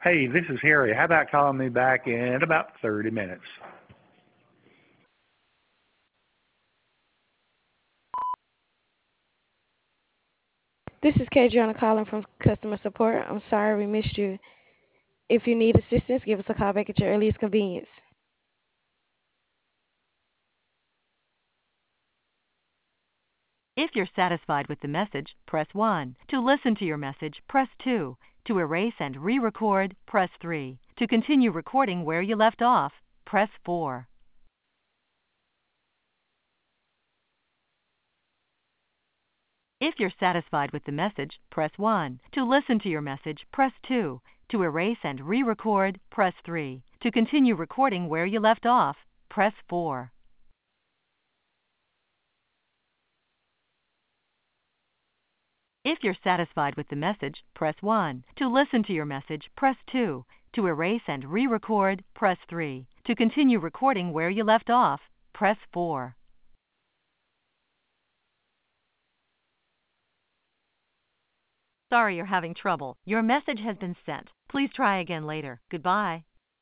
Hey, this is Harry. How about calling me back in about 30 minutes? This is Kadriana calling from customer support. I'm sorry we missed you. If you need assistance, give us a call back at your earliest convenience. If you're satisfied with the message, press 1. To listen to your message, press 2. To erase and re-record, press 3. To continue recording where you left off, press 4. If you're satisfied with the message, press 1. To listen to your message, press 2. To erase and re-record, press 3. To continue recording where you left off, press 4. If you're satisfied with the message, press 1. To listen to your message, press 2. To erase and re-record, press 3. To continue recording where you left off, press 4. Sorry you're having trouble. Your message has been sent. Please try again later. Goodbye.